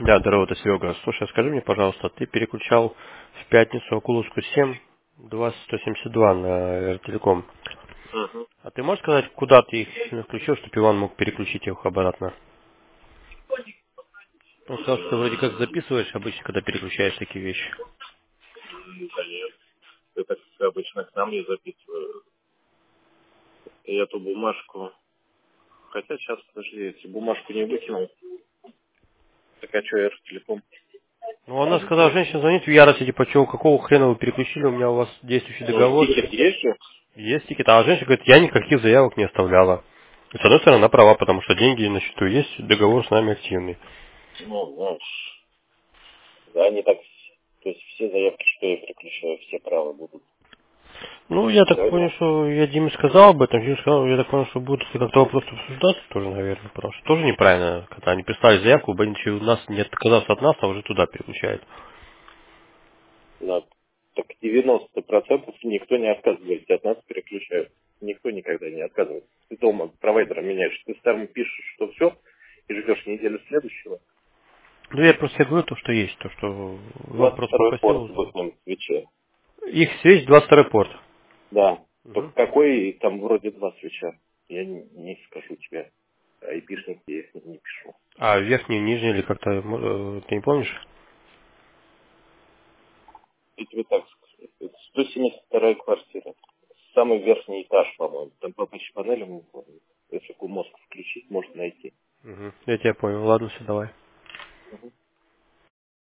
Да, здорово, это Серега. Слушай, скажи мне, пожалуйста, ты переключал в пятницу Окулуску 7 20172 на Телеком. Мгм. А ты можешь сказать, куда ты их включил, чтобы Иван мог переключить их обратно? Он сказал, что ты вроде как записываешь обычно, когда переключаешь такие вещи. Да нет, это как обычно к нам я записываю. И эту бумажку. Хотя сейчас, подожди, если бумажку не выкинул, так а что, я же телефон. Ну, она сказала, женщина звонит в ярости, типа, чего, какого хрена вы переключили, у меня у вас действующий Ну, договор. тикет есть же? Есть тикет, а женщина говорит, я никаких заявок не оставляла. И, с одной стороны, она права, потому что деньги на счету есть, договор с нами активный. Ну, знаешь, да, они так, то есть все заявки, что я переключаю, все правы будут. Ну, я так понял, Правильно? что я Диме сказал об этом, Дима сказал, я так понял, что будут как-то вопросы обсуждаться тоже, наверное, потому что тоже неправильно, когда они прислали заявку, Бенчи у нас не отказался от нас, а уже туда переключает. Да. Так 90% никто не отказывается, от нас переключают. Никто никогда не отказывается. Ты дома провайдера меняешь, ты старому пишешь, что все, и ждешь неделю следующего. Ну, я просто тебе говорю то, что есть, то, что Иван просто 22-й попросил порт в узнать. их свече. Их связь 22 порт. Да. Только Мгм. какой там вроде два свеча. Я не скажу тебе. Айпишники я их не пишу. А верхний, нижний или как-то, ты не помнишь? Я тебе так скажу. Это 172-я квартира. Самый верхний этаж, по-моему. Там по панелям, если мозг включить, можно найти. Мгм. Я тебя понял, ладно, все, давай. Мгм.